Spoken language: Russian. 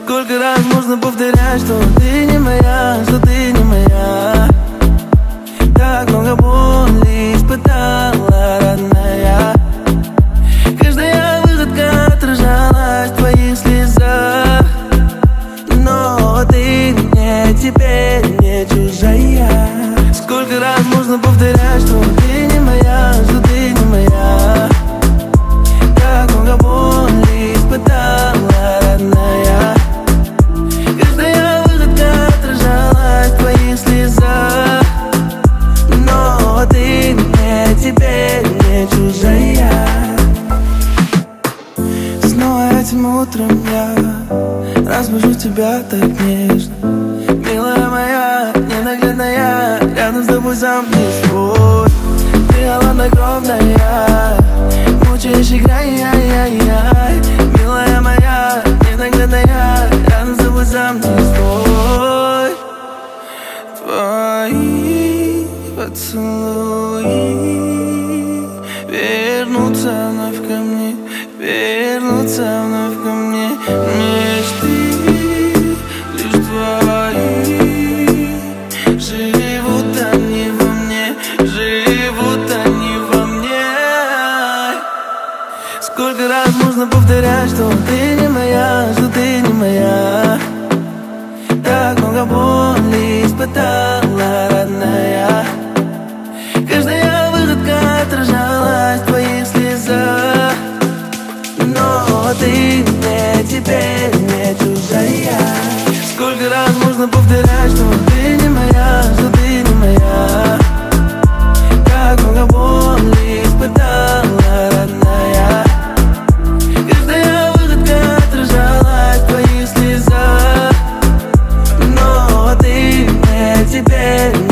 Сколько раз можно повторять, что ты не моя, что ты не моя. Так много боли испытала, родная. Каждая выходка отражалась в твоих слезах. Но ты мне теперь не чужая. Сколько раз можно повторять, что ты не моя, что ты не моя. Так много боли испытала, родная. Каждая выходка отражалась в твоих слезах. Но ты мне теперь не чужая. Снова этим утром я разбужу тебя так нежно. Милая моя, ненаглядная, рядом с тобой сам не свой. Ты холоднокровная, мучаешь играй, яй-яй-яй. Милая моя, ненаглядная, рядом с тобой сам не свой. Твои поцелуи вернутся вновь ко мне, вернутся вновь ко мне. Мечты лишь твои, живут они во мне, живут они во мне. Сколько раз можно повторять, что ты не моя, что ты не моя. Так много боли испытала, родная. Каждая выходка отражалась в твоих слезах. Но ты мне теперь не чужая. Сколько раз можно повторять, что ты не моя, что ты не моя. Так много боли испытала, родная. Каждая выходка отражалась в твоих слезах. Но ты мне теперь